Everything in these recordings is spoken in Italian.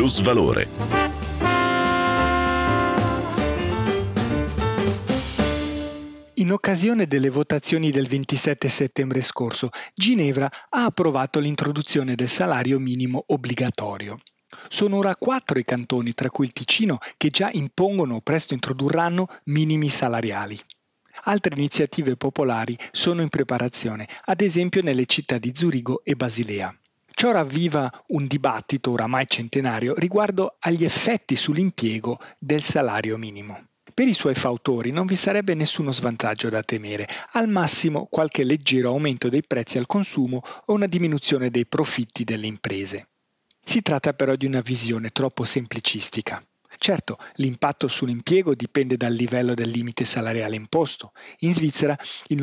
Plusvalore. In occasione delle votazioni del 27 settembre scorso, Ginevra ha approvato l'introduzione del salario minimo obbligatorio. Sono ora 4 i cantoni, tra cui il Ticino, che già impongono o presto introdurranno minimi salariali. Altre iniziative popolari sono in preparazione, ad esempio nelle città di Zurigo e Basilea. Ciò ravviva un dibattito oramai centenario riguardo agli effetti sull'impiego del salario minimo. Per i suoi fautori non vi sarebbe nessuno svantaggio da temere, al massimo qualche leggero aumento dei prezzi al consumo o una diminuzione dei profitti delle imprese. Si tratta però di una visione troppo semplicistica. Certo, l'impatto sull'impiego dipende dal livello del limite salariale imposto. In Svizzera il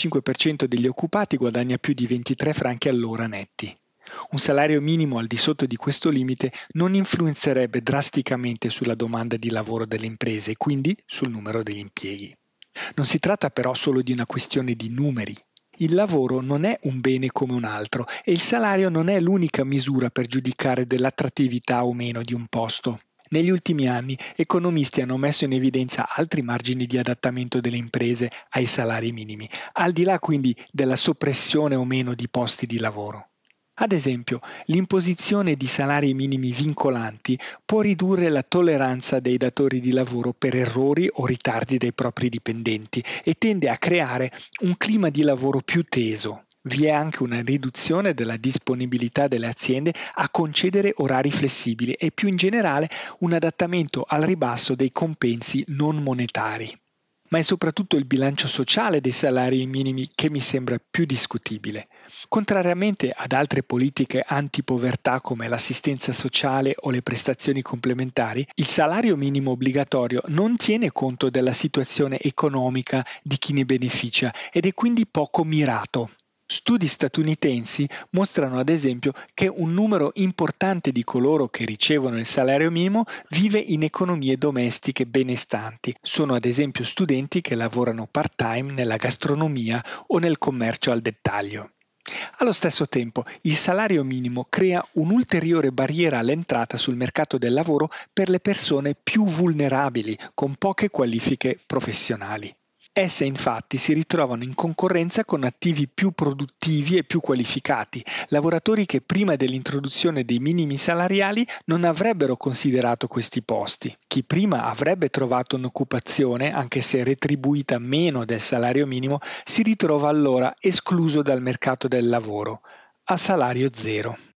95% degli occupati guadagna più di 23 franchi all'ora netti. Un salario minimo al di sotto di questo limite non influenzerebbe drasticamente sulla domanda di lavoro delle imprese e quindi sul numero degli impieghi. Non si tratta però solo di una questione di numeri. Il lavoro non è un bene come un altro e il salario non è l'unica misura per giudicare dell'attrattività o meno di un posto. Negli ultimi anni economisti hanno messo in evidenza altri margini di adattamento delle imprese ai salari minimi, al di là quindi della soppressione o meno di posti di lavoro. Ad esempio, l'imposizione di salari minimi vincolanti può ridurre la tolleranza dei datori di lavoro per errori o ritardi dei propri dipendenti e tende a creare un clima di lavoro più teso. Vi è anche una riduzione della disponibilità delle aziende a concedere orari flessibili e più in generale un adattamento al ribasso dei compensi non monetari. Ma è soprattutto il bilancio sociale dei salari minimi che mi sembra più discutibile. Contrariamente ad altre politiche antipovertà come l'assistenza sociale o le prestazioni complementari, il salario minimo obbligatorio non tiene conto della situazione economica di chi ne beneficia ed è quindi poco mirato. Studi statunitensi mostrano ad esempio che un numero importante di coloro che ricevono il salario minimo vive in economie domestiche benestanti. Sono ad esempio studenti che lavorano part-time nella gastronomia o nel commercio al dettaglio. Allo stesso tempo, il salario minimo crea un'ulteriore barriera all'entrata sul mercato del lavoro per le persone più vulnerabili, con poche qualifiche professionali. Esse infatti si ritrovano in concorrenza con attivi più produttivi e più qualificati, lavoratori che prima dell'introduzione dei minimi salariali non avrebbero considerato questi posti. Chi prima avrebbe trovato un'occupazione, anche se retribuita meno del salario minimo, si ritrova allora escluso dal mercato del lavoro, a salario zero.